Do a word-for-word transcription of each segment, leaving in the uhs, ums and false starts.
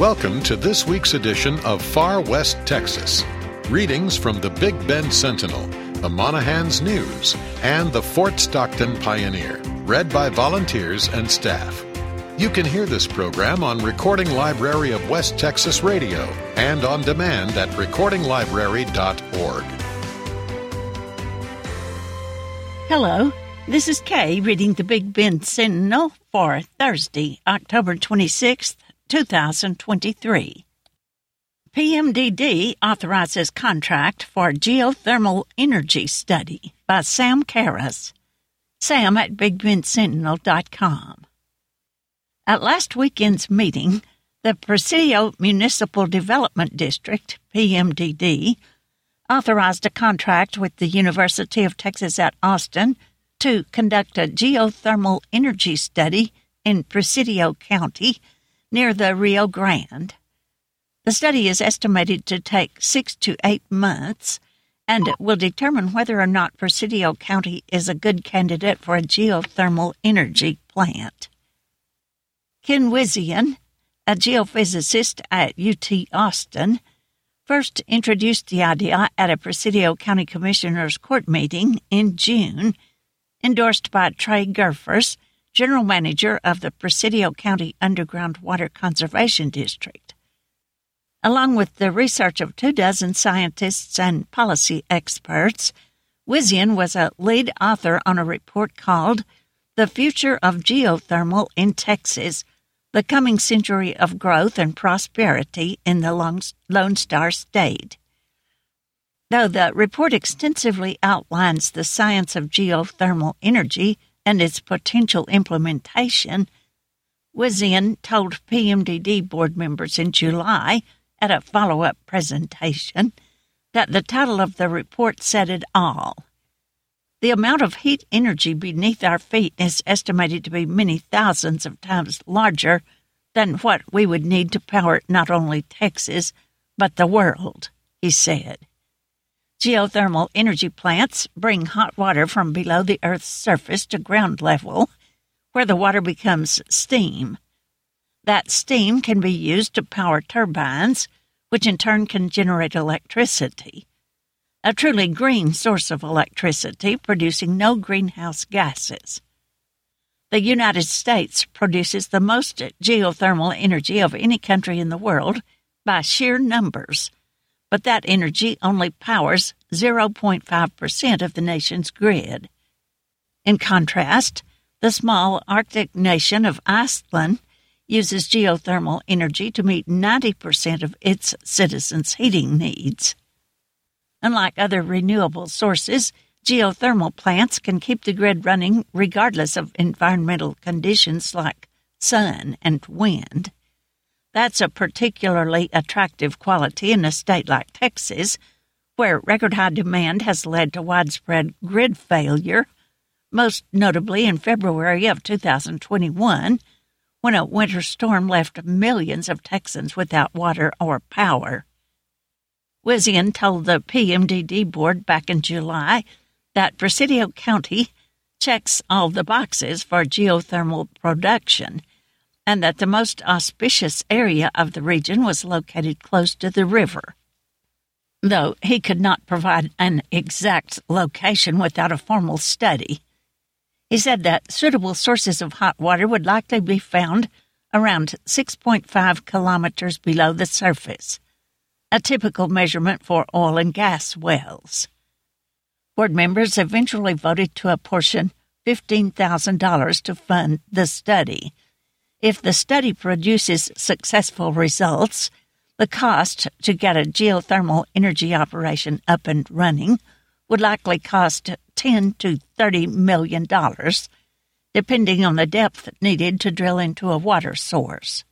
Welcome to this week's edition of Far West Texas. Readings from the Big Bend Sentinel, the Monahans News, and the Fort Stockton Pioneer, read by volunteers and staff. You can hear this program on Recording Library of West Texas Radio and on demand at recording library dot org. Hello, this is Kay reading the Big Bend Sentinel for Thursday, October twenty-sixth, two thousand twenty-three. P M D D authorizes contract for geothermal energy study by Sam Karras. Sam at big bend sentinel dot com. At last weekend's meeting, the Presidio Municipal Development District, P M D D, authorized a contract with the University of Texas at Austin to conduct a geothermal energy study in Presidio County near the Rio Grande. The study is estimated to take six to eight months, and it will determine whether or not Presidio County is a good candidate for a geothermal energy plant. Ken Wizian, a geophysicist at U T Austin, first introduced the idea at a Presidio County Commissioners Court meeting in June, endorsed by Trey Gerfers, General Manager of the Presidio County Underground Water Conservation District. Along with the research of two dozen scientists and policy experts, Wizian was a lead author on a report called The Future of Geothermal in Texas, the Coming Century of Growth and Prosperity in the Lone Star State. Though the report extensively outlines the science of geothermal energy and its potential implementation, Wizian told P M D D board members in July at a follow-up presentation that the title of the report said it all. The amount of heat energy beneath our feet is estimated to be many thousands of times larger than what we would need to power not only Texas, but the world, he said. Geothermal energy plants bring hot water from below the Earth's surface to ground level, where the water becomes steam. That steam can be used to power turbines, which in turn can generate electricity. A truly green source of electricity producing no greenhouse gases. The United States produces the most geothermal energy of any country in the world by sheer numbers, but that energy only powers zero point five percent of the nation's grid. In contrast, the small Arctic nation of Iceland uses geothermal energy to meet ninety percent of its citizens' heating needs. Unlike other renewable sources, geothermal plants can keep the grid running regardless of environmental conditions like sun and wind. That's a particularly attractive quality in a state like Texas, where record-high demand has led to widespread grid failure, most notably in February of two thousand twenty-one, when a winter storm left millions of Texans without water or power. Wizian told the P M D D board back in July that Presidio County checks all the boxes for geothermal production, and that the most auspicious area of the region was located close to the river. Though he could not provide an exact location without a formal study, he said that suitable sources of hot water would likely be found around six point five kilometers below the surface, a typical measurement for oil and gas wells. Board members eventually voted to apportion fifteen thousand dollars to fund the study. If the study produces successful results, the cost to get a geothermal energy operation up and running would likely cost ten to thirty million dollars, depending on the depth needed to drill into a water source.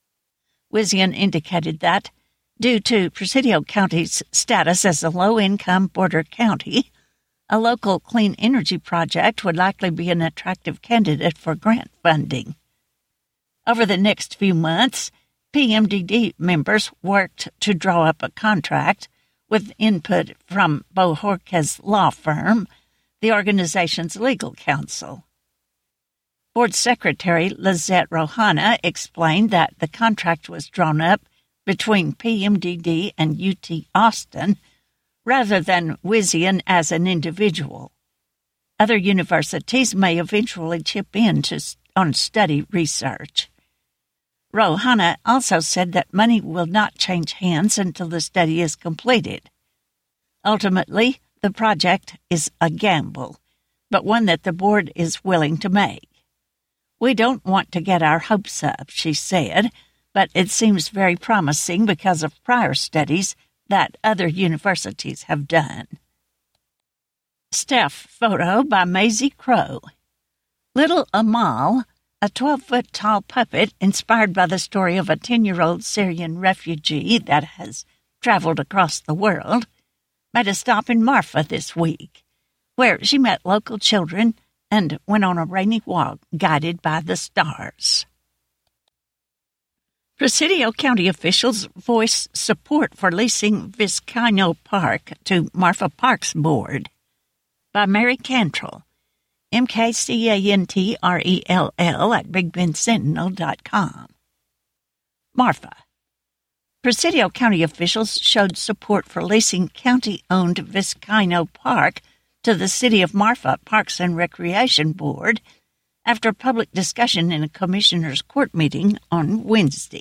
Wizian indicated that, due to Presidio County's status as a low-income border county, a local clean energy project would likely be an attractive candidate for grant funding. Over the next few months, P M D D members worked to draw up a contract with input from Bohorquez law firm, the organization's legal counsel. Board Secretary Lizette Rohana explained that the contract was drawn up between P M D D and U T Austin rather than Wizzian as an individual. Other universities may eventually chip in to, on study research. Rohana also said that money will not change hands until the study is completed. Ultimately, the project is a gamble, but one that the board is willing to make. We don't want to get our hopes up, she said, but it seems very promising because of prior studies that other universities have done. Staff photo by Maisie Crow. Little Amal, a twelve-foot-tall puppet inspired by the story of a ten-year-old Syrian refugee that has traveled across the world, made a stop in Marfa this week, where she met local children and went on a rainy walk guided by the stars. Presidio County officials voice support for leasing Vizcaino Park to Marfa Parks Board. By Mary Cantrell, M K C A N T R E L L at big bend sentinel dot com. Marfa. Presidio County officials showed support for leasing county-owned Vizcaino Park to the City of Marfa Parks and Recreation Board after public discussion in a commissioner's court meeting on Wednesday.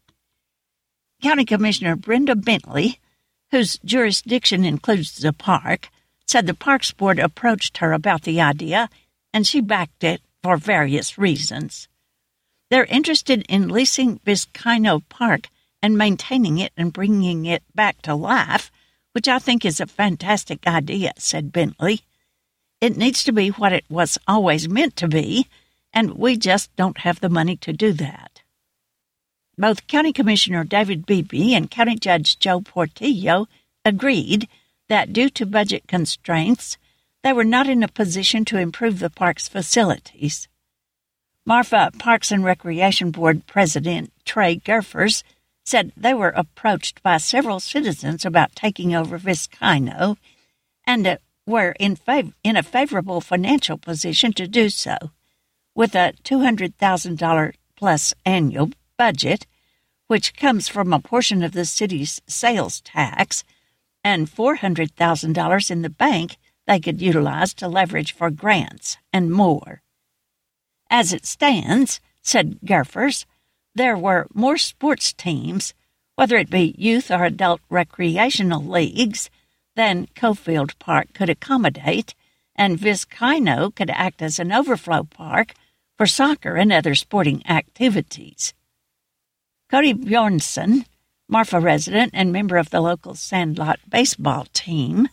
County Commissioner Brenda Bentley, whose jurisdiction includes the park, said the Parks Board approached her about the idea, and she backed it for various reasons. They're interested in leasing Vizcaino Park and maintaining it and bringing it back to life, which I think is a fantastic idea, said Bentley. It needs to be what it was always meant to be, and we just don't have the money to do that. Both County Commissioner David Beebe and County Judge Joe Portillo agreed that due to budget constraints, they were not in a position to improve the park's facilities. Marfa Parks and Recreation Board President Trey Gerfers said they were approached by several citizens about taking over Vizcaino and uh, were in, fav- in a favorable financial position to do so, with a two hundred thousand dollars plus annual budget, which comes from a portion of the city's sales tax, and four hundred thousand dollars in the bank they could utilize to leverage for grants and more. As it stands, said Gerfers, there were more sports teams, whether it be youth or adult recreational leagues, than Cofield Park could accommodate, and Vizcaino could act as an overflow park for soccer and other sporting activities. Cody Bjornson, Marfa resident and member of the local Sandlot baseball team,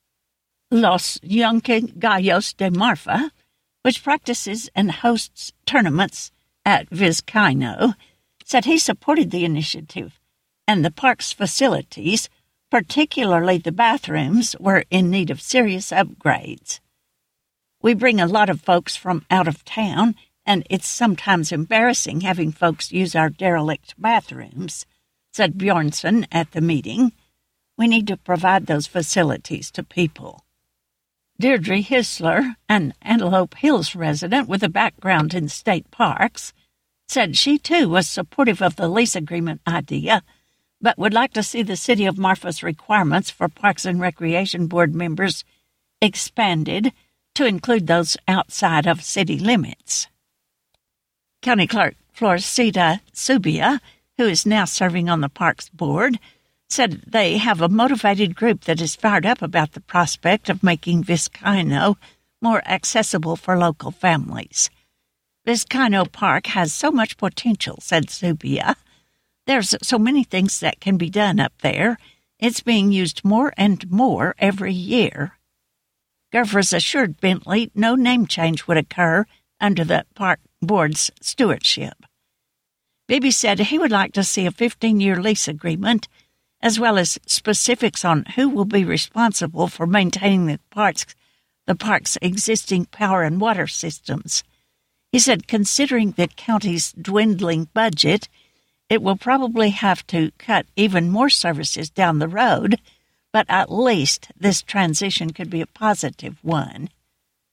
Los Yunque Gallos de Marfa, which practices and hosts tournaments at Vizcaino, said he supported the initiative, and the park's facilities, particularly the bathrooms, were in need of serious upgrades. We bring a lot of folks from out of town, and it's sometimes embarrassing having folks use our derelict bathrooms, said Bjornson at the meeting. We need to provide those facilities to people. Deirdre Hisler, an Antelope Hills resident with a background in state parks, said she too was supportive of the lease agreement idea, but would like to see the City of Marfa's requirements for Parks and Recreation Board members expanded to include those outside of city limits. County Clerk Florcita Subia, who is now serving on the Parks Board, said they have a motivated group that is fired up about the prospect of making Vizcaino more accessible for local families. Vizcaino Park has so much potential, said Subia. There's so many things that can be done up there. It's being used more and more every year. Gerfers assured Bentley no name change would occur under the Park Board's stewardship. Beebe said he would like to see a fifteen-year lease agreement, as well as specifics on who will be responsible for maintaining the park's, the park's existing power and water systems. He said, considering the county's dwindling budget, it will probably have to cut even more services down the road, but at least this transition could be a positive one.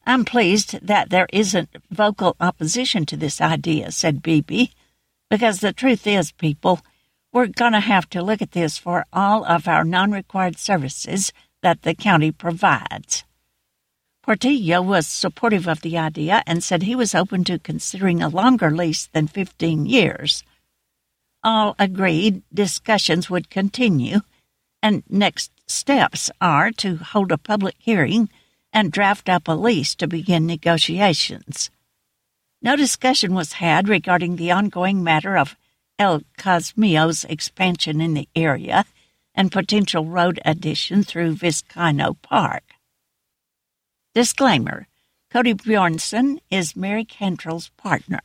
I'm pleased that there isn't vocal opposition to this idea, said Beebe, because the truth is, people, we're going to have to look at this for all of our non-required services that the county provides. Portillo was supportive of the idea and said he was open to considering a longer lease than fifteen years. All agreed discussions would continue, and next steps are to hold a public hearing and draft up a lease to begin negotiations. No discussion was had regarding the ongoing matter of El Cosmillo's expansion in the area and potential road addition through Vizcaino Park. Disclaimer: Cody Bjornson is Mary Cantrell's partner.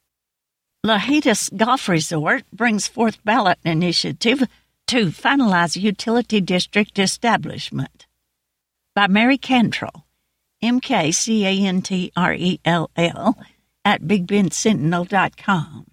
Lajitas Golf Resort brings forth ballot initiative to finalize utility district establishment. By Mary Cantrell, M K C A N T R E L L, at big bend sentinel dot com.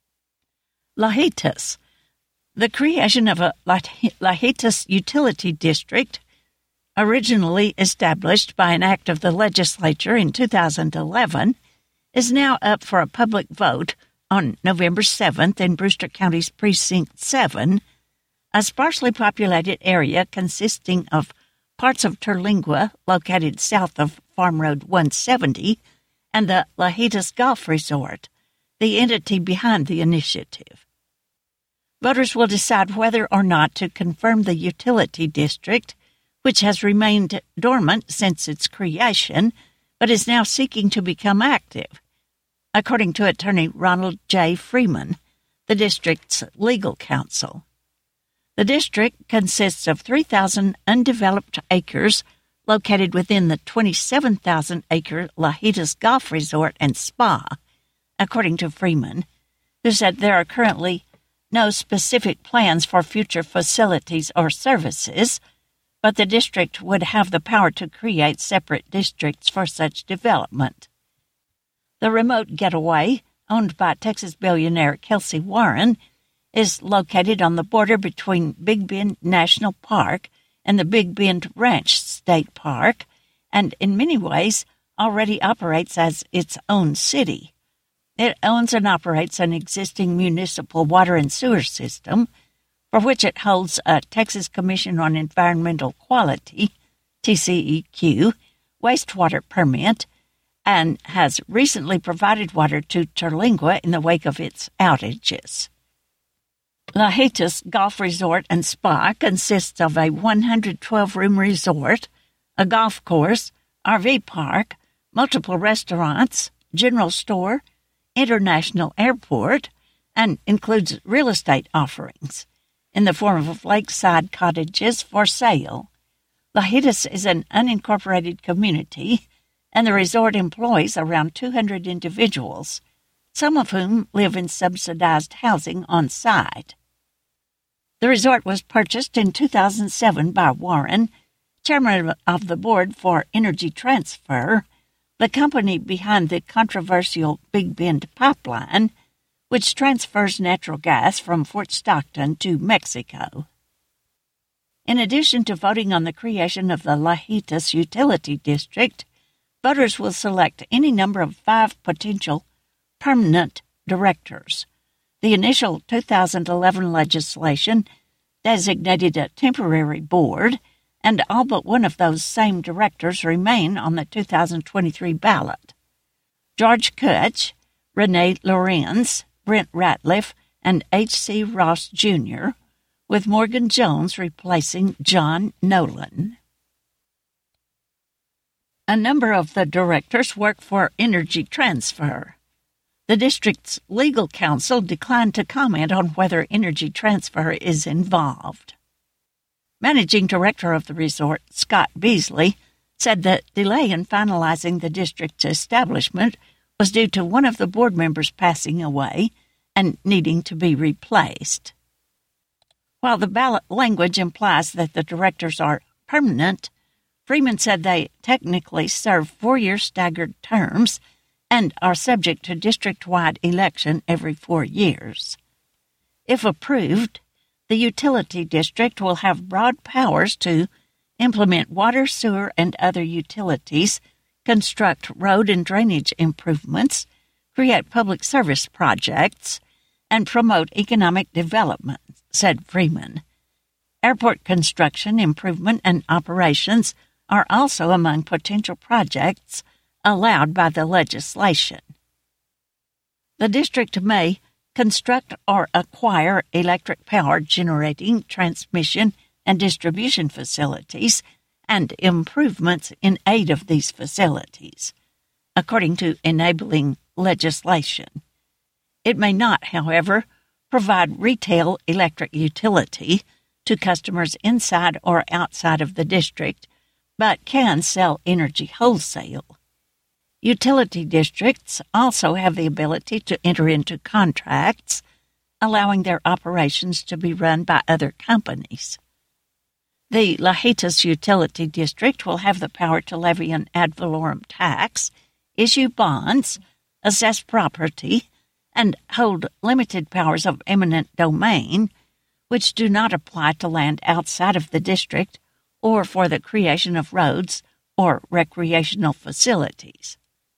Lajitas. The creation of a Lajitas utility district, originally established by an act of the legislature in two thousand eleven, is now up for a public vote on November seventh in Brewster County's Precinct seven, a sparsely populated area consisting of parts of Terlingua located south of Farm Road one seventy and the Lajitas Golf Resort, the entity behind the initiative. Voters will decide whether or not to confirm the utility district, which has remained dormant since its creation, but is now seeking to become active, according to attorney Ronald J. Freeman, the district's legal counsel. The district consists of three thousand undeveloped acres located within the twenty-seven thousand acre Lajitas Golf Resort and Spa, according to Freeman, who said there are currently no specific plans for future facilities or services, but the district would have the power to create separate districts for such development. The remote getaway, owned by Texas billionaire Kelsey Warren, is located on the border between Big Bend National Park and the Big Bend Ranch State Park, and in many ways already operates as its own city. It owns and operates an existing municipal water and sewer system, for which it holds a Texas Commission on Environmental Quality, T C E Q, wastewater permit, and has recently provided water to Terlingua in the wake of its outages. Lajitas Golf Resort and Spa consists of a one hundred twelve room resort, a golf course, R V park, multiple restaurants, general store, international airport, and includes real estate offerings in the form of lakeside cottages for sale. Lajitas is an unincorporated community, and the resort employs around two hundred individuals, some of whom live in subsidized housing on site. The resort was purchased in two thousand seven by Warren, chairman of the board for Energy Transfer, the company behind the controversial Big Bend Pipeline, which transfers natural gas from Fort Stockton to Mexico. In addition to voting on the creation of the Lajitas Utility District, voters will select any number of five potential permanent directors. The initial two thousand eleven legislation designated a temporary board, and all but one of those same directors remain on the two thousand twenty-three ballot. George Kutch, Renee Lorenz, Brent Ratliff, and H C Ross Junior, with Morgan Jones replacing John Nolan. A number of the directors work for Energy Transfer. The district's legal counsel declined to comment on whether Energy Transfer is involved. Managing director of the resort, Scott Beasley, said the delay in finalizing the district's establishment was due to one of the board members passing away and needing to be replaced. While the ballot language implies that the directors are permanent, Freeman said they technically serve four-year staggered terms and are subject to district-wide election every four years. If approved, the utility district will have broad powers to implement water, sewer, and other utilities construct road and drainage improvements, create public service projects, and promote economic development, said Freeman. Airport construction, improvement, and operations are also among potential projects allowed by the legislation. The district may construct or acquire electric power generating, transmission, and distribution facilities and improvements in aid of these facilities, according to enabling legislation. It may not, however, provide retail electric utility to customers inside or outside of the district, but can sell energy wholesale. Utility districts also have the ability to enter into contracts, allowing their operations to be run by other companies. The Lahatas Utility District will have the power to levy an ad valorem tax, issue bonds, assess property, and hold limited powers of eminent domain, which do not apply to land outside of the district or for the creation of roads or recreational facilities.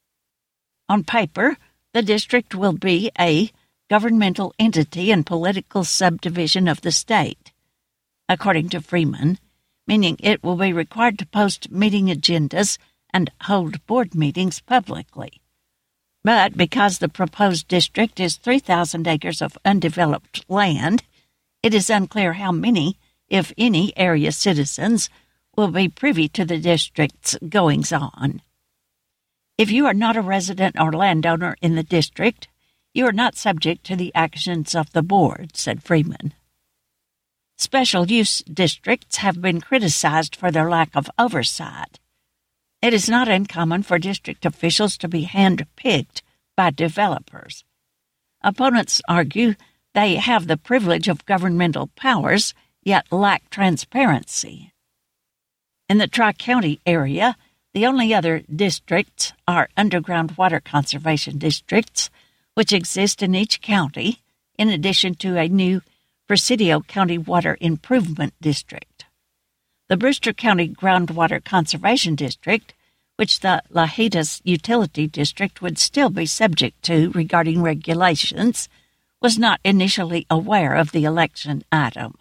On paper, the district will be a governmental entity and political subdivision of the state, according to Freeman, meaning it will be required to post meeting agendas and hold board meetings publicly. But because the proposed district is three thousand acres of undeveloped land, it is unclear how many, if any, area citizens will be privy to the district's goings-on. If you are not a resident or landowner in the district, you are not subject to the actions of the board, said Freeman. Special use districts have been criticized for their lack of oversight. It is not uncommon for district officials to be hand-picked by developers. Opponents argue they have the privilege of governmental powers, yet lack transparency. In the Tri-County area, the only other districts are underground water conservation districts, which exist in each county, in addition to a new Presidio County Water Improvement District. The Brewster County Groundwater Conservation District, which the Lahatas Utility District would still be subject to regarding regulations, was not initially aware of the election item.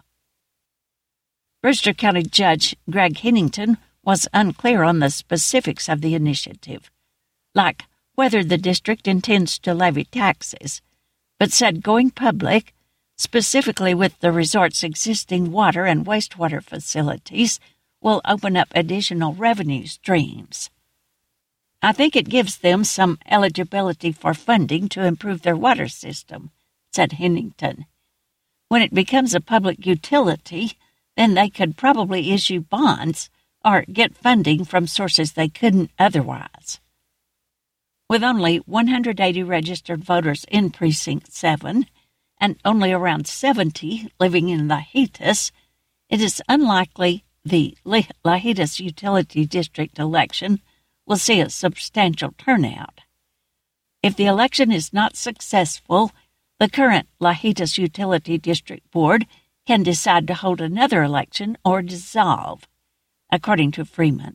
Brewster County Judge Greg Hennington was unclear on the specifics of the initiative, like whether the district intends to levy taxes, but said going public, specifically with the resort's existing water and wastewater facilities, will open up additional revenue streams. I think it gives them some eligibility for funding to improve their water system, said Hennington. When it becomes a public utility, then they could probably issue bonds or get funding from sources they couldn't otherwise. With only one hundred eighty registered voters in Precinct seven and only around seventy living in Lahatas, it is unlikely the Lahatas Utility District election will see a substantial turnout. If the election is not successful, the current Lahatas Utility District Board can decide to hold another election or dissolve, according to Freeman.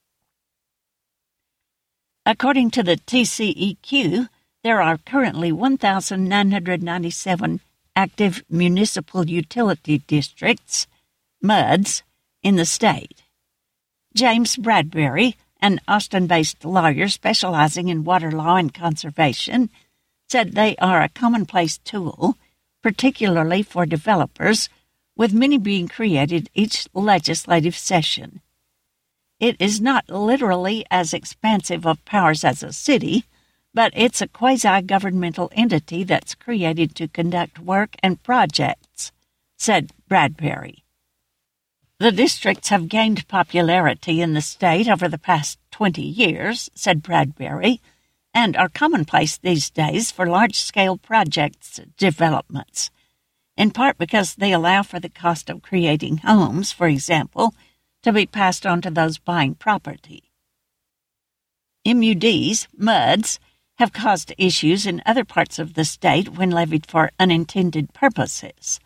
According to the T C E Q, there are currently one thousand nine hundred ninety-seven active municipal utility districts, M U Ds, in the state. James Bradbury, an Austin-based lawyer specializing in water law and conservation, said they are a commonplace tool, particularly for developers, with many being created each legislative session. It is not literally as expansive of powers as a city, but it's a quasi-governmental entity that's created to conduct work and projects, said Bradbury. The districts have gained popularity in the state over the past twenty years, said Bradbury, and are commonplace these days for large-scale projects developments, in part because they allow for the cost of creating homes, for example, to be passed on to those buying property. M U Ds, M U Ds, have caused issues in other parts of the state when levied for unintended purposes.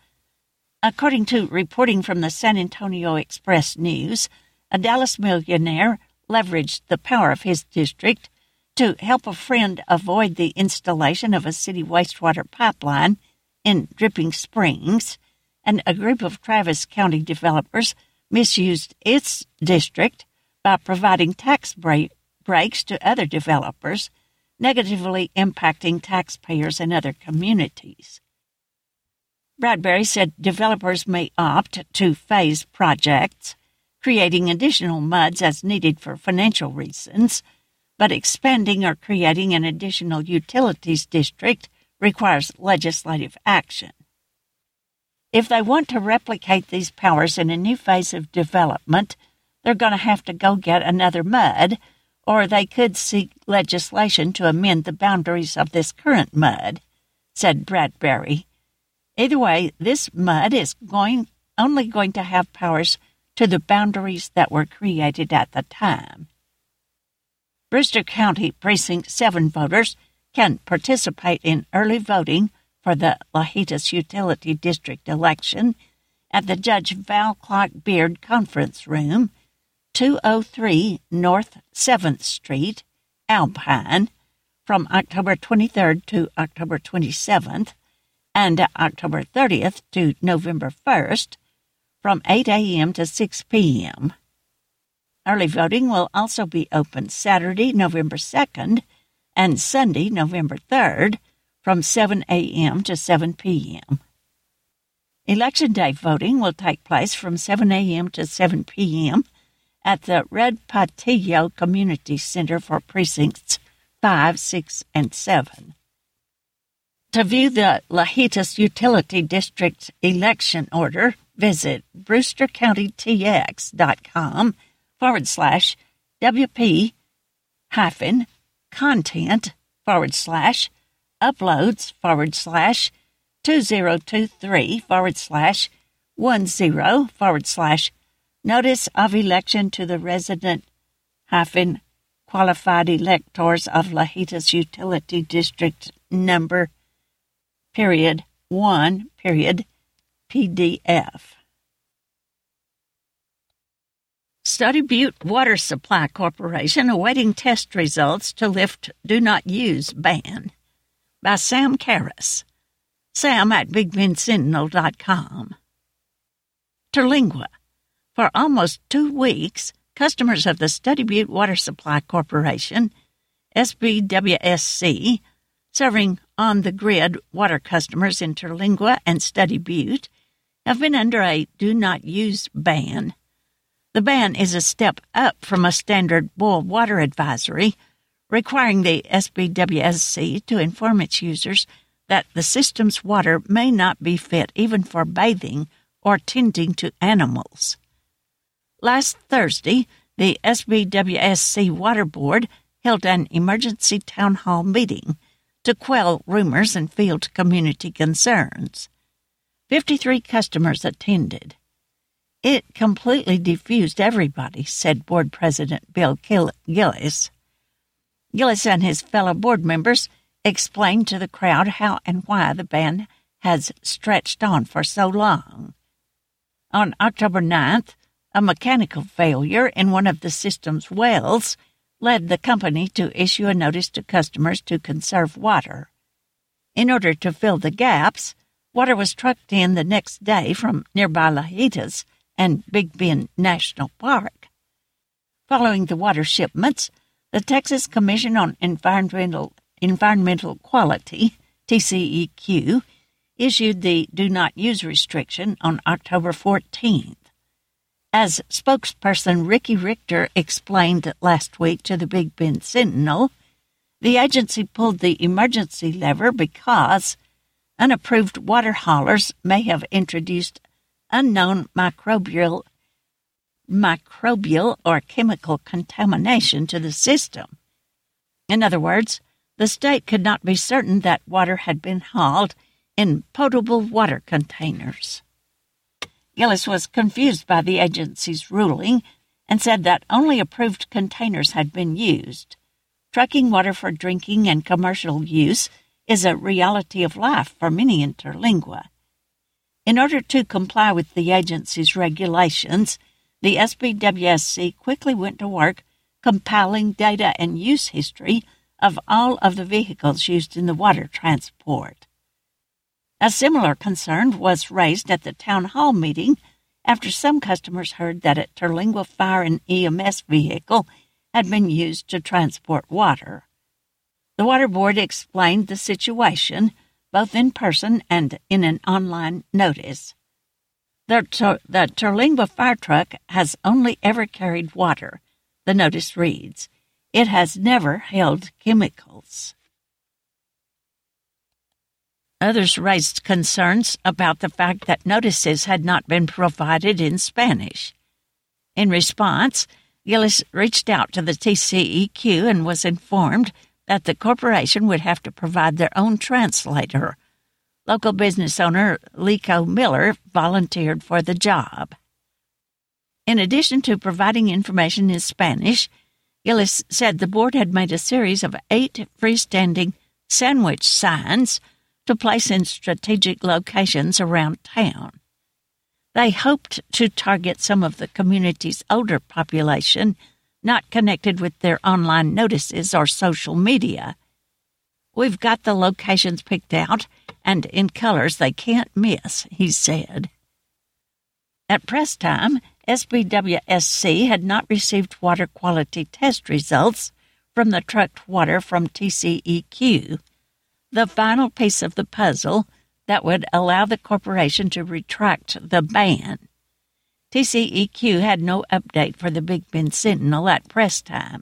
According to reporting from the San Antonio Express News, a Dallas millionaire leveraged the power of his district to help a friend avoid the installation of a city wastewater pipeline in Dripping Springs, and a group of Travis County developers misused its district by providing tax break- breaks to other developers, negatively impacting taxpayers in other communities. Bradbury said developers may opt to phase projects, creating additional M U Ds as needed for financial reasons, but expanding or creating an additional utilities district requires legislative action. If they want to replicate these powers in a new phase of development, they're going to have to go get another M U D, or they could seek legislation to amend the boundaries of this current M U D, said Bradbury. Either way, this M U D is going only going to have powers to the boundaries that were created at the time. Brewster County Precinct seven voters can participate in early voting for the Lahitas Utility District election at the Judge Val Clark Beard Conference Room, two oh three North seventh Street, Alpine, from October twenty-third to October twenty-seventh, and October thirtieth to November first, from eight a.m. to six p.m. Early voting will also be open Saturday, November second, and Sunday, November third, from seven a.m. to seven p.m. Election Day voting will take place from seven a.m. to seven p.m. at the Red Patillo Community Center for Precincts five, six, and seven. To view the Lahitas Utility District election order, visit brewstercountytx.com forward slash WP hyphen content forward slash uploads forward slash 2023 forward slash 10 forward slash notice of election to the resident hyphen qualified electors of Lahitas Utility District number period one period P D F. Study Butte Water Supply Corporation awaiting test results to lift Do Not Use ban, by Sam Karras. Sam at big bend sentinel dot com. Terlingua. For almost two weeks, customers of the Study Butte Water Supply Corporation, S B W S C, serving on-the-grid water customers in Terlingua and Study Butte, have been under a do-not-use ban. The ban is a step up from a standard boil water advisory, requiring the S B W S C to inform its users that the system's water may not be fit even for bathing or tending to animals. Last Thursday, the S B W S C Water Board held an emergency town hall meeting to quell rumors and field community concerns. Fifty-three customers attended. It completely diffused everybody, said Board President Bill Gillis. Gillis and his fellow board members explained to the crowd how and why the ban has stretched on for so long. On October ninth, a mechanical failure in one of the system's wells led the company to issue a notice to customers to conserve water. In order to fill the gaps, water was trucked in the next day from nearby Lahitas and Big Bend National Park. Following the water shipments, the Texas Commission on Environmental, Environmental Quality, T C E Q, issued the Do Not Use restriction on October fourteenth. As spokesperson Ricky Richter explained last week to the Big Bend Sentinel, the agency pulled the emergency lever because unapproved water haulers may have introduced unknown microbial, microbial or chemical contamination to the system. In other words, the state could not be certain that water had been hauled in potable water containers. Gillis was confused by the agency's ruling and said that only approved containers had been used. Trucking water for drinking and commercial use is a reality of life for many in Terlingua. In order to comply with the agency's regulations, the S B W S C quickly went to work compiling data and use history of all of the vehicles used in the water transport. A similar concern was raised at the town hall meeting after some customers heard that a Terlingua Fire and E M S vehicle had been used to transport water. The Water Board explained the situation, both in person and in an online notice. The, ter- the Terlingua fire truck has only ever carried water, the notice reads. It has never held chemicals. Others raised concerns about the fact that notices had not been provided in Spanish. In response, Gillis reached out to the T C E Q and was informed that the corporation would have to provide their own translator. Local business owner Lico Miller volunteered for the job. In addition to providing information in Spanish, Gillis said the board had made a series of eight freestanding sandwich signs to place in strategic locations around town. They hoped to target some of the community's older population not connected with their online notices or social media. We've got the locations picked out and in colors they can't miss, he said. At press time, S B W S C had not received water quality test results from the trucked water from T C E Q, the final piece of the puzzle that would allow the corporation to retract the ban. T C E Q had no update for the Big Bend Sentinel at press time.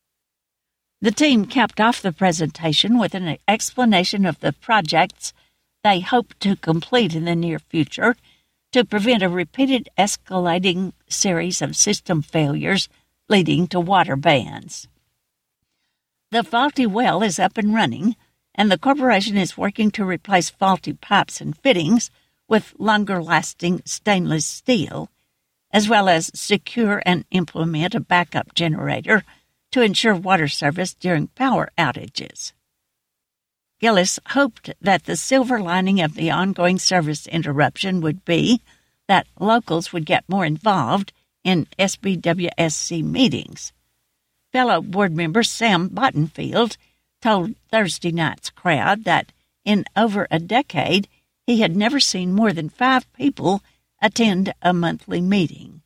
The team capped off the presentation with an explanation of the projects they hope to complete in the near future to prevent a repeated escalating series of system failures leading to water bans. The faulty well is up and running, and the corporation is working to replace faulty pipes and fittings with longer-lasting stainless steel, as well as secure and implement a backup generator to ensure water service during power outages. Gillis hoped that the silver lining of the ongoing service interruption would be that locals would get more involved in S B W S C meetings. Fellow board member Sam Bottenfield told Thursday night's crowd that in over a decade he had never seen more than five people attend a monthly meeting.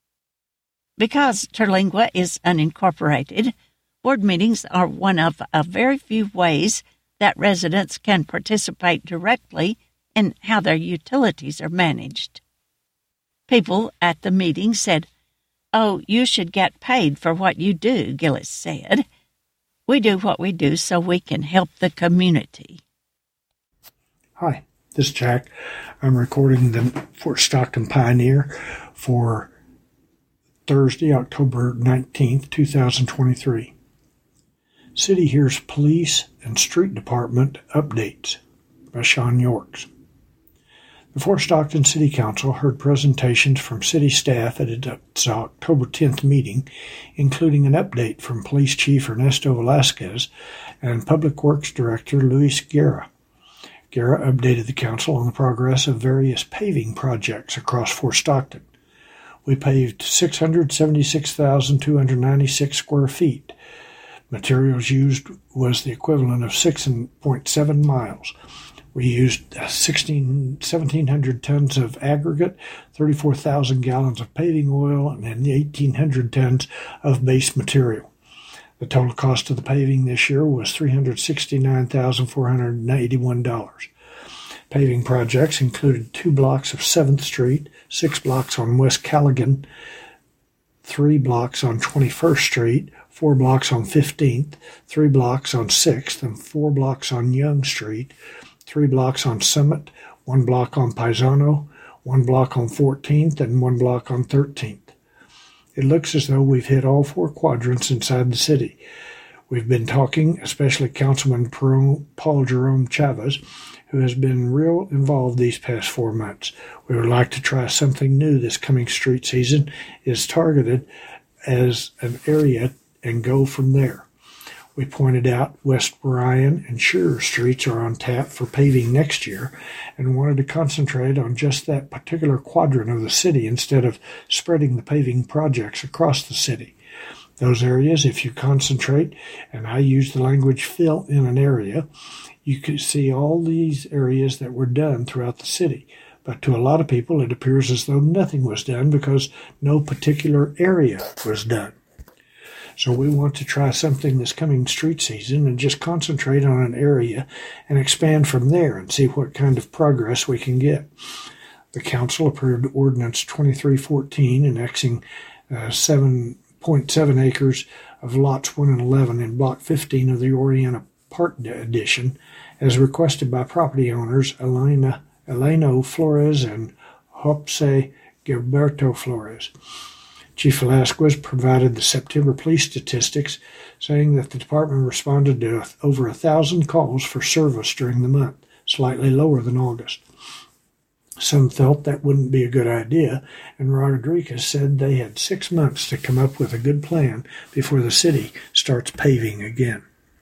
Because Terlingua is unincorporated, board meetings are one of a very few ways that residents can participate directly in how their utilities are managed. People at the meeting said, "Oh, you should get paid for what you do," Gillis said. "We do what we do so we can help the community." Hi, this is Jack. I'm recording the Fort Stockton Pioneer for Thursday, October nineteenth, twenty twenty-three. City hears police and street department updates by Sean Yorks. The Fort Stockton City Council heard presentations from city staff at its October tenth meeting, including an update from Police Chief Ernesto Velasquez and Public Works Director Luis Guerra. Guerra updated the council on the progress of various paving projects across Fort Stockton. We paved six hundred seventy-six thousand two hundred ninety-six square feet. Materials used was the equivalent of six point seven miles. We used seventeen hundred tons of aggregate, thirty-four thousand gallons of paving oil, and eighteen hundred tons of base material. The total cost of the paving this year was three hundred sixty-nine thousand four hundred eighty-one dollars. Paving projects included two blocks of seventh Street, six blocks on West Callaghan, three blocks on twenty-first Street, four blocks on fifteenth, three blocks on sixth, and four blocks on Young Street, three blocks on Summit, one block on Paisano, one block on fourteenth, and one block on thirteenth. It looks as though we've hit all four quadrants inside the city. We've been talking, especially Councilman Paul Jerome Chavez, who has been real involved these past four months. We would like to try something new this coming street season, is targeted as an area and go from there. We pointed out West Bryan and Shearer Streets are on tap for paving next year and wanted to concentrate on just that particular quadrant of the city instead of spreading the paving projects across the city. Those areas, if you concentrate, and I use the language fill in an area, you can see all these areas that were done throughout the city. But to a lot of people, it appears as though nothing was done because no particular area was done. So we want to try something this coming street season and just concentrate on an area and expand from there and see what kind of progress we can get. The council approved Ordinance twenty-three fourteen annexing uh, seven point seven acres of lots one and eleven in Block fifteen of the Oriana Park Edition as requested by property owners Elena, Eleno Flores and Jose Gilberto Flores. Chief Velasquez provided the September police statistics, saying that the department responded to over a thousand calls for service during the month, slightly lower than August. Some felt that wouldn't be a good idea, and Rodriguez said they had six months to come up with a good plan before the city starts paving again.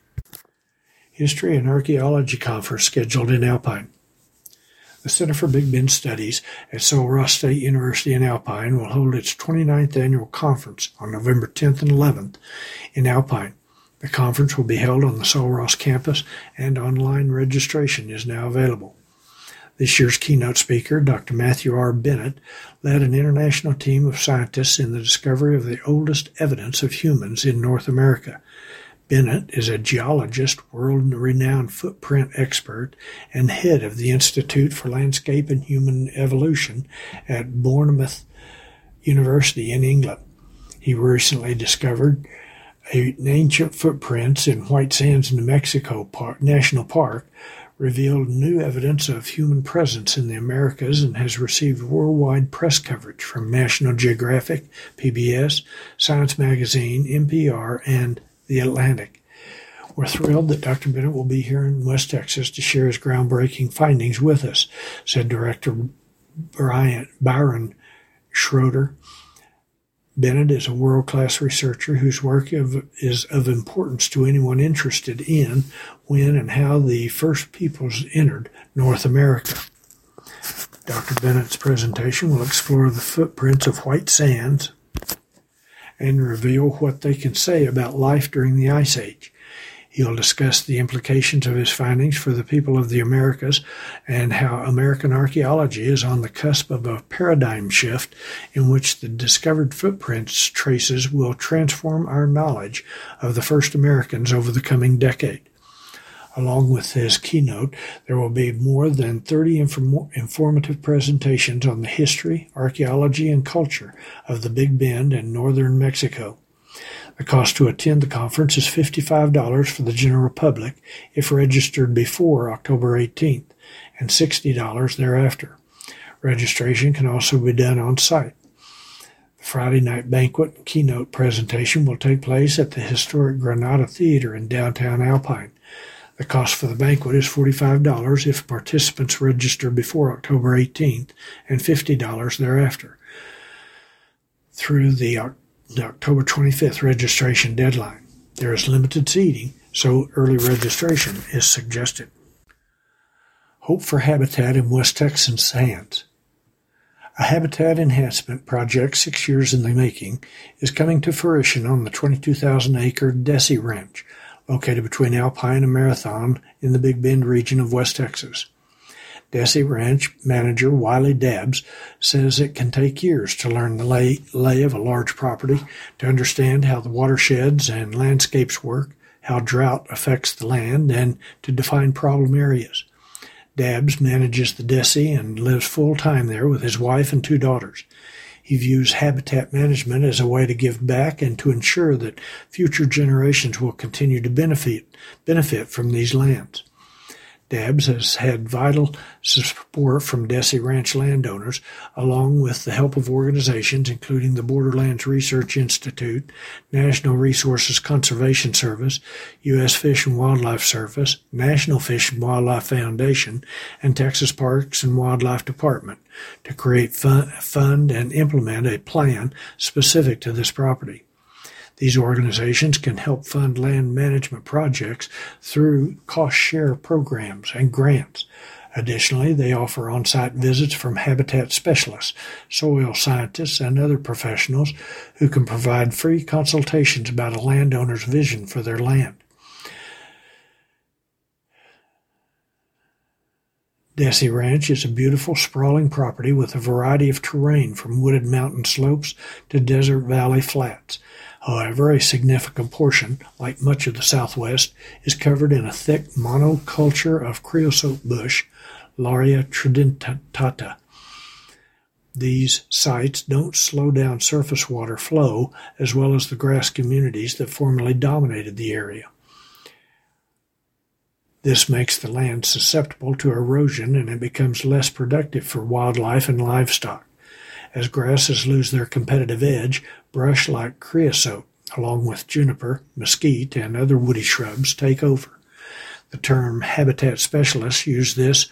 History and Archaeology Conference scheduled in Alpine. The Center for Big Bend Studies at Sul Ross State University in Alpine will hold its twenty-ninth annual conference on November tenth and eleventh in Alpine. The conference will be held on the Sul Ross campus, and online registration is now available. This year's keynote speaker, Doctor Matthew R. Bennett, led an international team of scientists in the discovery of the oldest evidence of humans in North America. Bennett is a geologist, world-renowned footprint expert, and head of the Institute for Landscape and Human Evolution at Bournemouth University in England. He recently discovered ancient footprints in White Sands, New Mexico Park, National Park, revealed new evidence of human presence in the Americas, and has received worldwide press coverage from National Geographic, P B S, Science Magazine, N P R, and The Atlantic. We're thrilled that Doctor Bennett will be here in West Texas to share his groundbreaking findings with us, said Director Brian, Byron Schroeder. Bennett is a world-class researcher whose work of, is of importance to anyone interested in when and how the first peoples entered North America. Doctor Bennett's presentation will explore the footprints of White Sands and reveal what they can say about life during the Ice Age. He'll discuss the implications of his findings for the people of the Americas and how American archaeology is on the cusp of a paradigm shift in which the discovered footprints traces will transform our knowledge of the first Americans over the coming decade. Along with his keynote, there will be more than thirty inform- informative presentations on the history, archaeology, and culture of the Big Bend and northern Mexico. The cost to attend the conference is fifty-five dollars for the general public if registered before October eighteenth, and sixty dollars thereafter. Registration can also be done on site. The Friday night banquet and keynote presentation will take place at the historic Granada Theater in downtown Alpine. The cost for the banquet is forty-five dollars if participants register before October eighteenth, and fifty dollars thereafter. Through the October twenty-fifth registration deadline. There is limited seating, so early registration is suggested. Hope for Habitat in West Texas hands. A habitat enhancement project six years in the making is coming to fruition on the twenty-two thousand acre Desi Ranch, located between Alpine and Marathon in the Big Bend region of West Texas. Desi Ranch manager Wiley Dabbs says it can take years to learn the lay, lay of a large property, to understand how the watersheds and landscapes work, how drought affects the land, and to define problem areas. Dabbs manages the Desi and lives full-time there with his wife and two daughters. He views habitat management as a way to give back and to ensure that future generations will continue to benefit, benefit from these lands. Dabbs has had vital support from Desi Ranch landowners, along with the help of organizations including the Borderlands Research Institute, National Resources Conservation Service, U S Fish and Wildlife Service, National Fish and Wildlife Foundation, and Texas Parks and Wildlife Department, to create, fund, and implement a plan specific to this property. These organizations can help fund land management projects through cost-share programs and grants. Additionally, they offer on-site visits from habitat specialists, soil scientists, and other professionals who can provide free consultations about a landowner's vision for their land. Desi Ranch is a beautiful, sprawling property with a variety of terrain from wooded mountain slopes to desert valley flats. However, a significant portion, like much of the Southwest, is covered in a thick monoculture of creosote bush, Lauria tridentata. These sites don't slow down surface water flow, as well as the grass communities that formerly dominated the area. This makes the land susceptible to erosion, and it becomes less productive for wildlife and livestock. As grasses lose their competitive edge, brush like creosote, along with juniper, mesquite, and other woody shrubs, take over. The term habitat specialists use this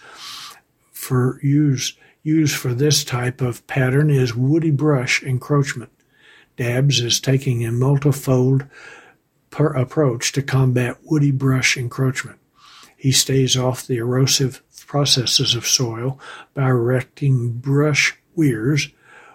for use use for this type of pattern is woody brush encroachment. Dabbs is taking a multifold per approach to combat woody brush encroachment. He stays off the erosive processes of soil by erecting brush weirs,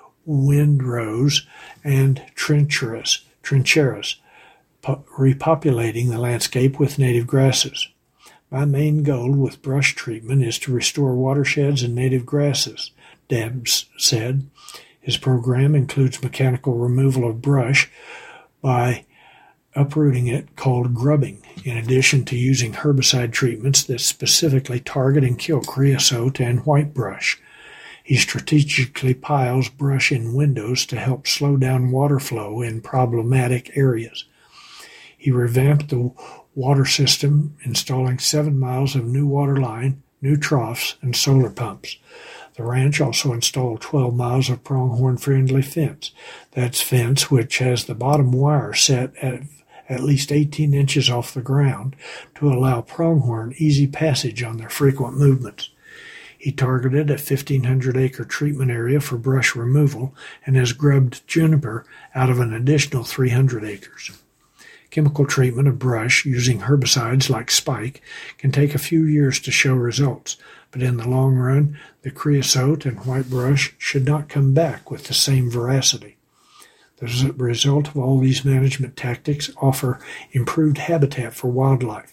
windrows, and trincheras, trincheras, repopulating the landscape with native grasses. My main goal with brush treatment is to restore watersheds and native grasses, Dabbs said. His program includes mechanical removal of brush by uprooting it, called grubbing, in addition to using herbicide treatments that specifically target and kill creosote and whitebrush. He strategically piles brush in windows to help slow down water flow in problematic areas. He revamped the water system, installing seven miles of new water line, new troughs, and solar pumps. The ranch also installed twelve miles of pronghorn-friendly fence. That's fence which has the bottom wire set at at least eighteen inches off the ground to allow pronghorn easy passage on their frequent movements. He targeted a fifteen hundred acre treatment area for brush removal and has grubbed juniper out of an additional three hundred acres. Chemical treatment of brush using herbicides like spike can take a few years to show results, but in the long run, the creosote and whitebrush should not come back with the same veracity. The result of all these management tactics offer improved habitat for wildlife.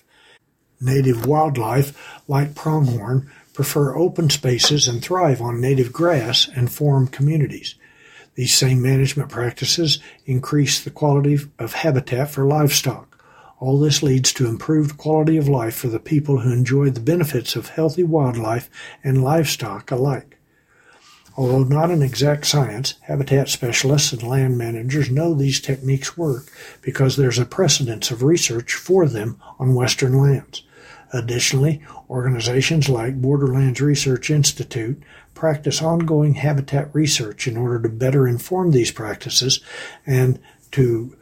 Native wildlife, like pronghorn, prefer open spaces and thrive on native grass and form communities. These same management practices increase the quality of habitat for livestock. All this leads to improved quality of life for the people who enjoy the benefits of healthy wildlife and livestock alike. Although not an exact science, habitat specialists and land managers know these techniques work because there's a precedence of research for them on Western lands. Additionally, organizations like Borderlands Research Institute practice ongoing habitat research in order to better inform these practices and to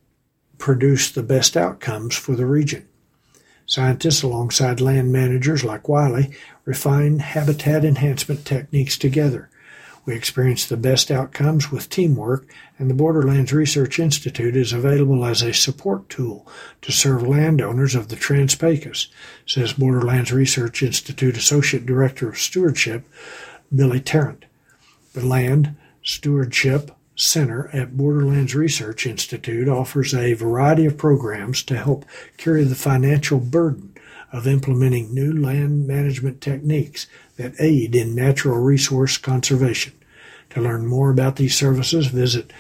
produce the best outcomes for the region. Scientists, alongside land managers like Wiley, refine habitat enhancement techniques together. We experience the best outcomes with teamwork, and the Borderlands Research Institute is available as a support tool to serve landowners of the Trans-Pecos, says Borderlands Research Institute Associate Director of Stewardship, Billy Tarrant. The Land Stewardship Center at Borderlands Research Institute offers a variety of programs to help carry the financial burden of implementing new land management techniques that aid in natural resource conservation. To learn more about these services, visit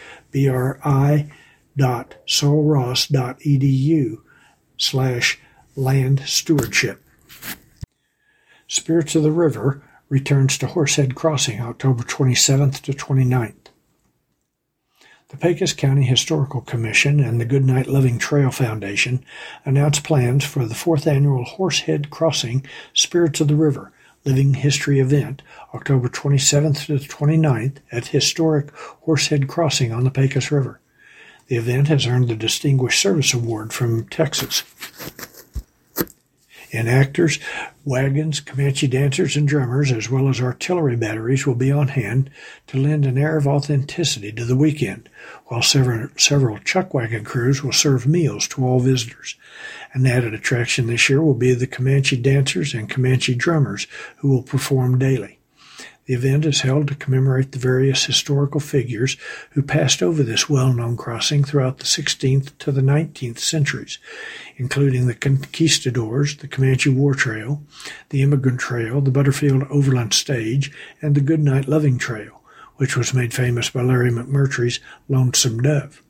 bri.solross.edu slash land stewardship. Spirits of the River returns to Horsehead Crossing October twenty-seventh to twenty-ninth. The Pecos County Historical Commission and the Goodnight Living Trail Foundation announced plans for the fourth annual Horsehead Crossing Spirits of the River Living History event, October twenty-seventh to twenty-ninth at historic Horsehead Crossing on the Pecos River. The event has earned the Distinguished Service Award from Texas. Enactors, wagons, Comanche dancers, and drummers, as well as artillery batteries, will be on hand to lend an air of authenticity to the weekend, while several, several chuck wagon crews will serve meals to all visitors. An added attraction this year will be the Comanche dancers and Comanche drummers, who will perform daily. The event is held to commemorate the various historical figures who passed over this well-known crossing throughout the sixteenth to the nineteenth centuries, including the conquistadors, the Comanche War Trail, the Immigrant Trail, the Butterfield Overland Stage, and the Goodnight Loving Trail, which was made famous by Larry McMurtry's Lonesome Dove.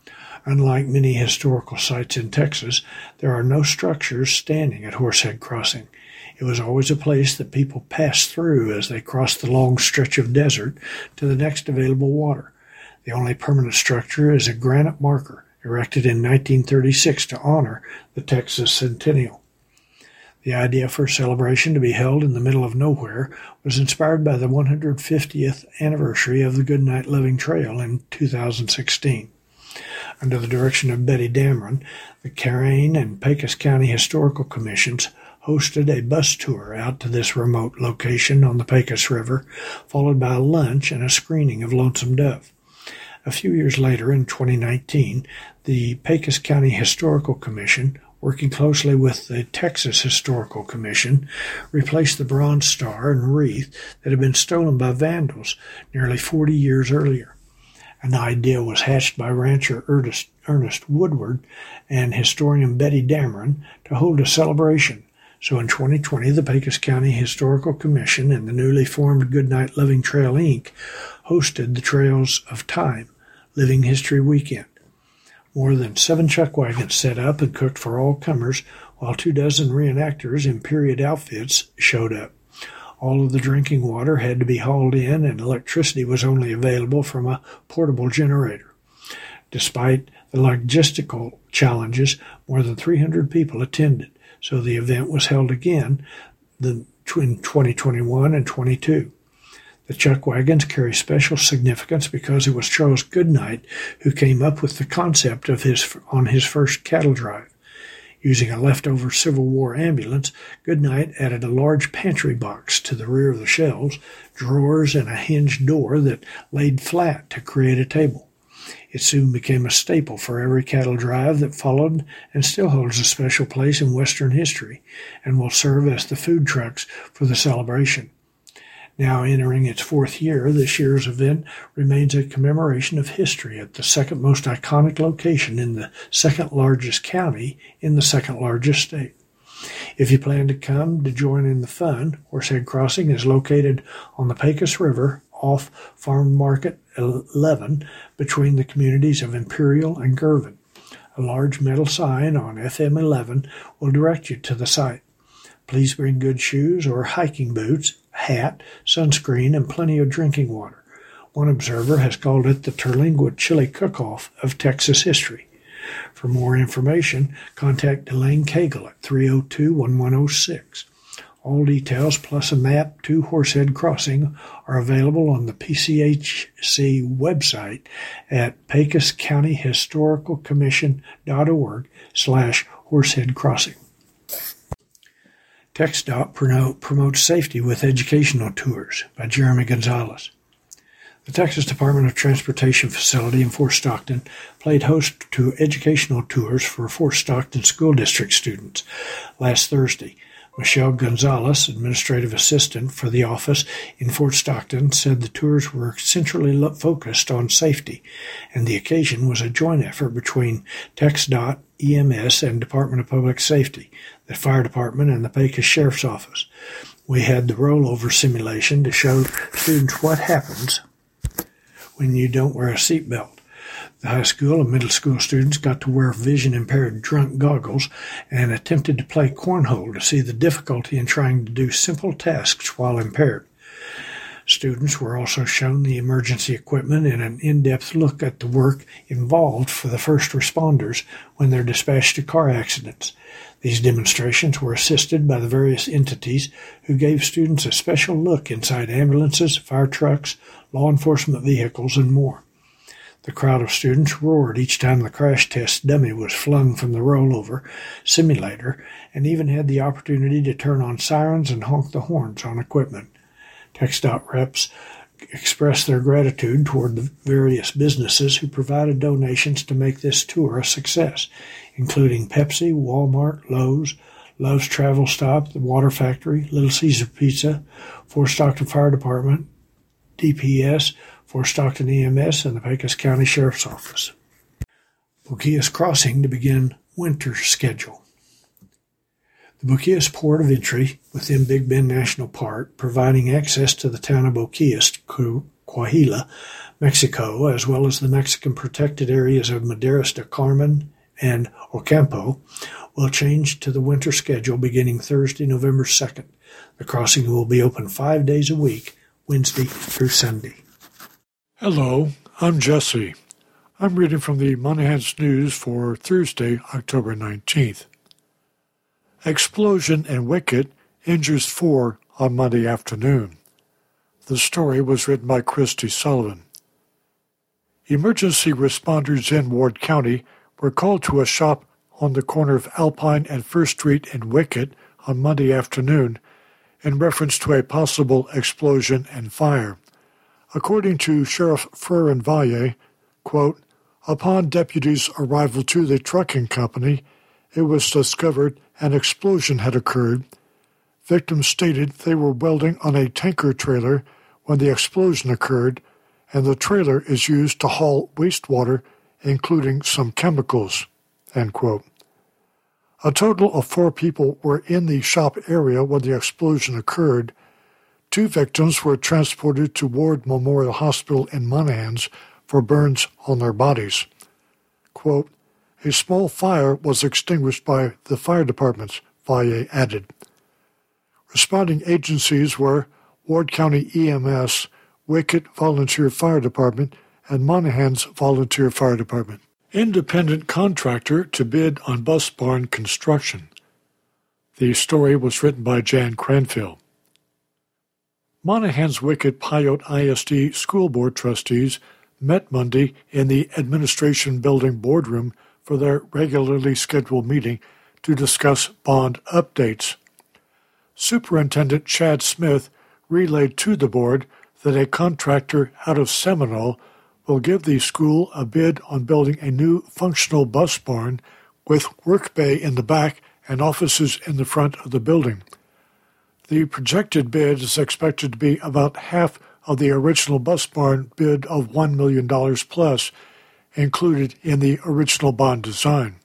Unlike many historical sites in Texas, there are no structures standing at Horsehead Crossing. It was always a place that people passed through as they crossed the long stretch of desert to the next available water. The only permanent structure is a granite marker erected in nineteen thirty-six to honor the Texas Centennial. The idea for a celebration to be held in the middle of nowhere was inspired by the one hundred fiftieth anniversary of the Goodnight Loving Trail in two thousand sixteen. Under the direction of Betty Dameron, the Carane and Pecos County Historical Commissions hosted a bus tour out to this remote location on the Pecos River, followed by a lunch and a screening of Lonesome Dove. A few years later, in twenty nineteen, the Pecos County Historical Commission, working closely with the Texas Historical Commission, replaced the Bronze Star and wreath that had been stolen by vandals nearly forty years earlier. An idea was hatched by rancher Ernest, Ernest Woodward and historian Betty Dameron to hold a celebration. So in twenty twenty, the Pecos County Historical Commission and the newly formed Goodnight Loving Trail, Incorporated hosted the Trails of Time Living History Weekend. More than seven chuck wagons set up and cooked for all comers, while two dozen reenactors in period outfits showed up. All of the drinking water had to be hauled in, and electricity was only available from a portable generator. Despite the logistical challenges, more than three hundred people attended. So the event was held again in twenty twenty-one and twenty-two. The chuck wagons carry special significance because it was Charles Goodnight who came up with the concept of his on his first cattle drive. Using a leftover Civil War ambulance, Goodnight added a large pantry box to the rear of the shelves, drawers, and a hinged door that laid flat to create a table. It soon became a staple for every cattle drive that followed and still holds a special place in Western history and will serve as the food trucks for the celebration. Now entering its fourth year, this year's event remains a commemoration of history at the second most iconic location in the second largest county in the second largest state. If you plan to come to join in the fun, Horsehead Crossing is located on the Pecos River off Farm Market eleven between the communities of Imperial and Girvan. A large metal sign on F M eleven will direct you to the site. Please bring good shoes or hiking boots, hat, sunscreen, and plenty of drinking water. One observer has called it the Terlingua Chili Cook-Off of Texas history. For more information, contact Elaine Cagle at three oh two, one one oh six. All details, plus a map to Horsehead Crossing, are available on the P C H C website at pecos county historical commission dot org slash Horsehead Crossing. TxDOT promotes safety with educational tours by Jeremy Gonzalez. The Texas Department of Transportation facility in Fort Stockton played host to educational tours for Fort Stockton School District students last Thursday. Michelle Gonzalez, administrative assistant for the office in Fort Stockton, said the tours were centrally focused on safety, and the occasion was a joint effort between TxDOT, E M S, and Department of Public Safety, the Fire Department, and the Pecos Sheriff's Office. We had the rollover simulation to show students what happens when you don't wear a seatbelt. The high school and middle school students got to wear vision-impaired drunk goggles and attempted to play cornhole to see the difficulty in trying to do simple tasks while impaired. Students were also shown the emergency equipment and an in-depth look at the work involved for the first responders when they're dispatched to car accidents. These demonstrations were assisted by the various entities who gave students a special look inside ambulances, fire trucks, law enforcement vehicles, and more. The crowd of students roared each time the crash test dummy was flung from the rollover simulator, and even had the opportunity to turn on sirens and honk the horns on equipment. TxDOT reps expressed their gratitude toward the various businesses who provided donations to make this tour a success, including Pepsi, Walmart, Lowe's, Love's Travel Stop, the Water Factory, Little Caesar Pizza, Fort Stockton Fire Department, D P S, Fort Stockton E M S, and the Pecos County Sheriff's Office. Boquillas Crossing to begin winter schedule. The Boquillas Port of Entry within Big Bend National Park, providing access to the town of Boquillas, Coahuila, Mexico, as well as the Mexican protected areas of Maderas de Carmen and Ocampo, will change to the winter schedule beginning Thursday, November second. The crossing will be open five days a week, Wednesday through Sunday. Hello, I'm Jesse. I'm reading from the Monahans News for Thursday, October nineteenth. Explosion in Wickett injures four on Monday afternoon. The story was written by Christy Sullivan. Emergency responders in Ward County were called to a shop on the corner of Alpine and First Street in Wickett on Monday afternoon in reference to a possible explosion and fire. According to Sheriff Ferrin Valle, quote, upon deputies' arrival to the trucking company, it was discovered an explosion had occurred. Victims stated they were welding on a tanker trailer when the explosion occurred, and the trailer is used to haul wastewater, including some chemicals, end quote. A total of four people were in the shop area when the explosion occurred. Two victims were transported to Ward Memorial Hospital in Monahans for burns on their bodies. Quote, a small fire was extinguished by the fire departments, Valle added. Responding agencies were Ward County E M S, Wickett Volunteer Fire Department, and Monahans Volunteer Fire Department. Independent contractor to bid on bus barn construction. The story was written by Jan Cranfield. Monahans Wickett Pyote I S D School Board trustees met Monday in the Administration Building boardroom for their regularly scheduled meeting to discuss bond updates. Superintendent Chad Smith relayed to the board that a contractor out of Seminole will give the school a bid on building a new functional bus barn with work bay in the back and offices in the front of the building. The projected bid is expected to be about half of the original bus barn bid of one million dollars plus, included in the original bond design.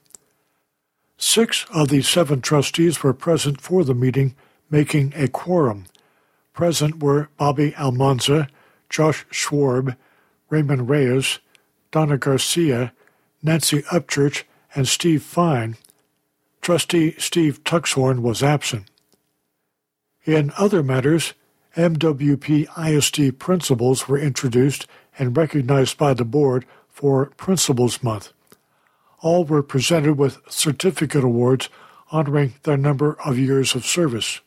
Six of the seven trustees were present for the meeting, making a quorum. Present were Bobby Almanza, Josh Schwarb, Raymond Reyes, Donna Garcia, Nancy Upchurch, and Steve Fine. Trustee Steve Tuxhorn was absent. In other matters, M W P I S D principals were introduced and recognized by the board for Principals Month. All were presented with certificate awards honoring their number of years of service.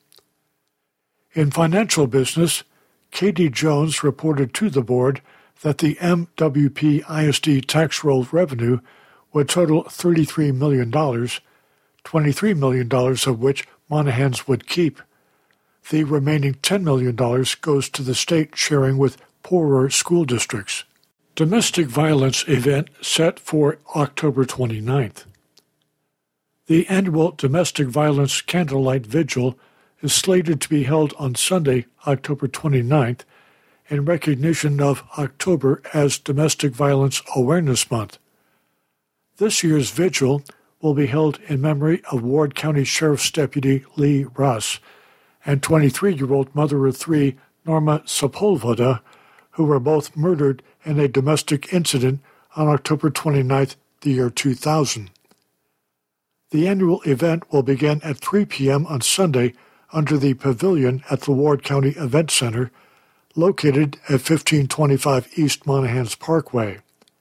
In financial business, Katie Jones reported to the board that the M W P I S D tax roll revenue would total thirty-three million dollars, twenty-three million dollars of which Monahans would keep. The remaining ten million dollars goes to the state sharing with poorer school districts. Domestic violence event set for October twenty-ninth. The annual Domestic Violence Candlelight Vigil is slated to be held on Sunday, October twenty-ninth, in recognition of October as Domestic Violence Awareness Month. This year's vigil will be held in memory of Ward County Sheriff's Deputy Lee Russ and twenty-three-year-old mother of three Norma Sepulveda, who were both murdered in a domestic incident on October twenty-ninth, the year two thousand. The annual event will begin at three p.m. on Sunday under the pavilion at the Ward County Event Center, located at fifteen twenty-five East Monahans Parkway.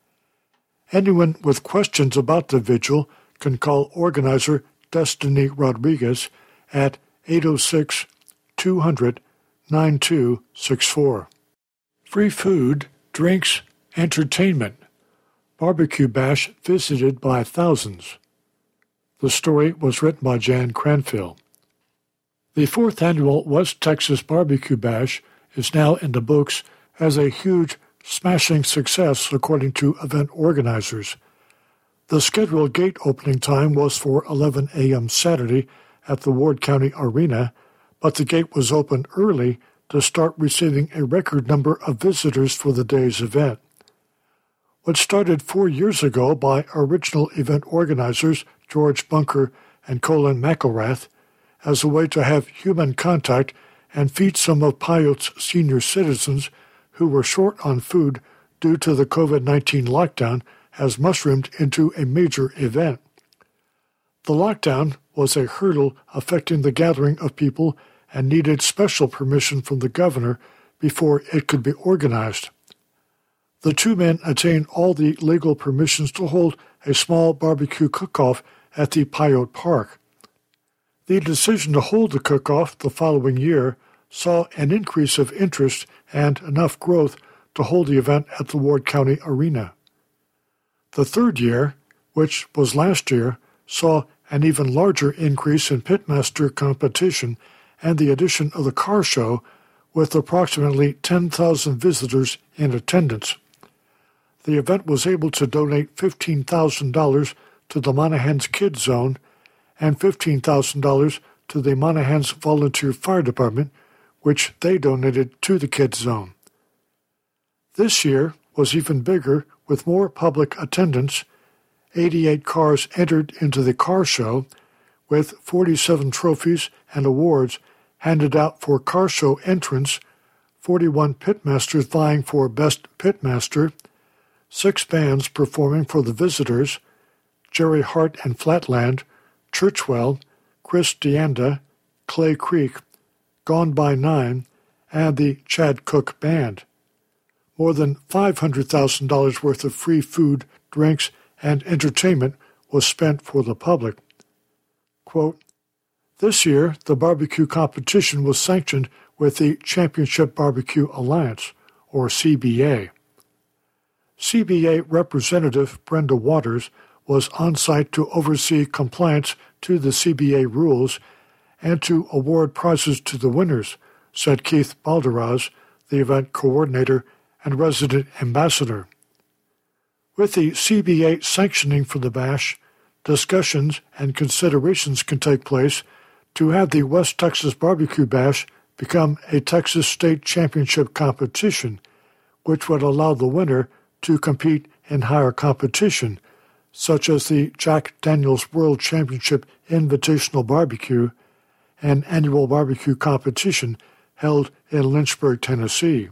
Anyone with questions about the vigil can call organizer Destiny Rodriguez at eight oh six, two hundred, nine two six four. Free food, drinks, entertainment. barbecue bash visited by thousands. The story was written by Jan Cranfield. The fourth annual West Texas Barbecue Bash is now in the books as a huge, smashing success according to event organizers. The scheduled gate opening time was for eleven a.m. Saturday at the Ward County Arena, but the gate was opened early to start receiving a record number of visitors for the day's event. What started four years ago by original event organizers George Bunker and Colin McElrath as a way to have human contact and feed some of Pyote's senior citizens who were short on food due to the covid nineteen lockdown has mushroomed into a major event. The lockdown was a hurdle affecting the gathering of people and needed special permission from the governor before it could be organized. The two men attained all the legal permissions to hold a small barbecue cook-off at the Pyote Park. The decision to hold the cook-off the following year saw an increase of interest and enough growth to hold the event at the Ward County Arena. The third year, which was last year, saw an even larger increase in pitmaster competition and the addition of the car show, with approximately ten thousand visitors in attendance. The event was able to donate fifteen thousand dollars to the Monahans Kids Zone and fifteen thousand dollars to the Monahans Volunteer Fire Department, which they donated to the Kids Zone. This year was even bigger with more public attendance. eighty-eight cars entered into the car show, with forty-seven trophies and awards handed out for car show entrants, forty-one pitmasters vying for Best Pitmaster, six bands performing for the visitors, Jerry Hart and Flatland, Churchwell, Chris Deanda, Clay Creek, Gone by Nine, and the Chad Cook Band. More than five hundred thousand dollars worth of free food, drinks, and entertainment was spent for the public. Quote, this year, the barbecue competition was sanctioned with the Championship Barbecue Alliance, or C B A. C B A Representative Brenda Waters was on site to oversee compliance to the C B A rules and to award prizes to the winners, said Keith Balderaz, the event coordinator and resident ambassador. With the C B A sanctioning for the bash, discussions and considerations can take place to have the West Texas Barbecue Bash become a Texas State Championship competition, which would allow the winner to compete in higher competition, such as the Jack Daniels World Championship Invitational Barbecue, an annual barbecue competition held in Lynchburg, Tennessee.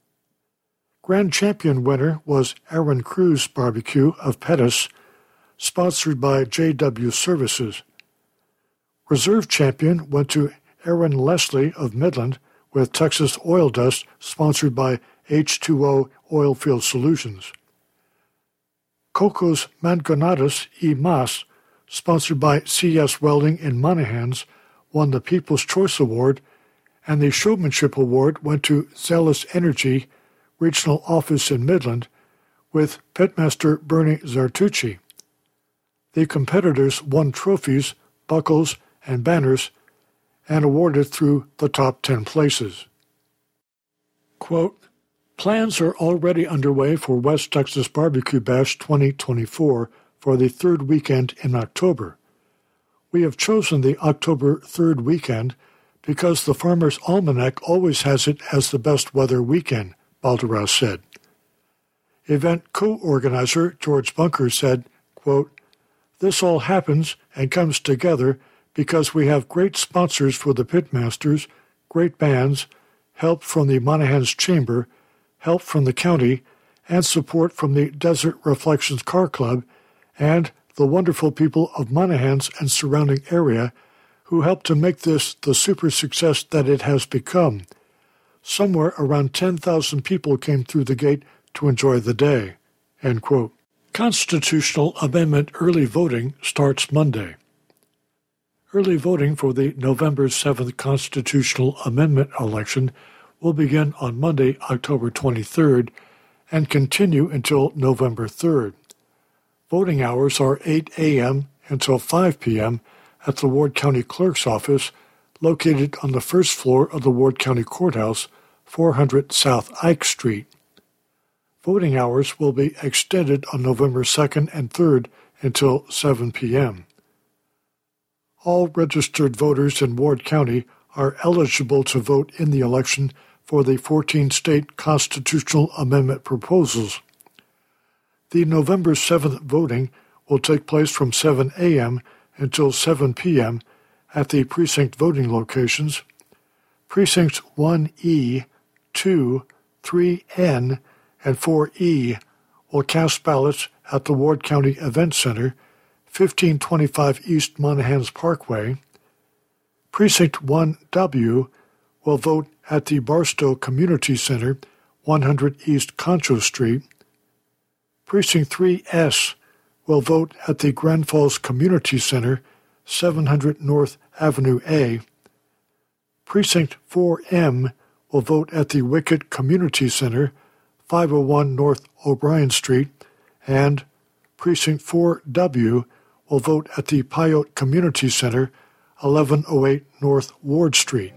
Grand Champion winner was Aaron Cruz Barbecue of Pettis, sponsored by J W Services. Reserve Champion went to Aaron Leslie of Midland with Texas Oil Dust, sponsored by H two O Oilfield Solutions. Cocos Mangonadas y Mas, sponsored by C S Welding in Monahans, won the People's Choice Award, and the Showmanship Award went to Zealous Energy, Regional Office in Midland, with Pitmaster Bernie Zartucci. The competitors won trophies, buckles, and banners, and awarded through the top ten places. Quote, plans are already underway for West Texas Barbecue Bash twenty twenty-four for the third weekend in October. We have chosen the October third weekend because the Farmer's Almanac always has it as the best weather weekend, Balderas said. Event co-organizer George Bunker said, quote, this all happens and comes together because we have great sponsors for the pitmasters, great bands, help from the Monahans Chamber, help from the county, and support from the Desert Reflections Car Club and the wonderful people of Monahans and surrounding area who helped to make this the super success that it has become. Somewhere around ten thousand people came through the gate to enjoy the day. End quote. Constitutional Amendment early voting starts Monday. Early voting for the November seventh Constitutional Amendment election will begin on Monday, October twenty-third, and continue until November third. Voting hours are eight a.m. until five p.m. at the Ward County Clerk's Office, located on the first floor of the Ward County Courthouse, four hundred South Ike Street. Voting hours will be extended on November second and third until seven p.m. All registered voters in Ward County are eligible to vote in the election for the fourteen state constitutional amendment proposals. The November seventh voting will take place from seven a.m. until seven p.m. at the precinct voting locations. Precincts one E, two, three N, and four E will cast ballots at the Ward County Event Center, fifteen twenty-five East Monahans Parkway. Precinct one W will vote at the Barstow Community Center, one hundred East Concho Street. Precinct three S will vote at the Grand Falls Community Center, seven hundred North Avenue A. Precinct four M will vote at the Wickett Community Center, five oh one North O'Brien Street, and Precinct four W will vote at the Pyote Community Center, eleven oh eight North Ward Street.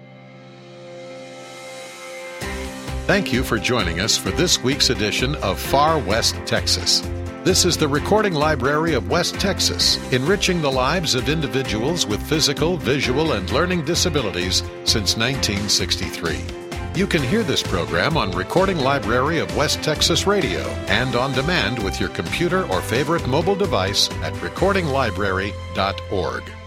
Thank you for joining us for this week's edition of Far West Texas. This is the Recording Library of West Texas, enriching the lives of individuals with physical, visual, and learning disabilities since nineteen sixty-three. You can hear this program on Recording Library of West Texas Radio and on demand with your computer or favorite mobile device at recording library dot org.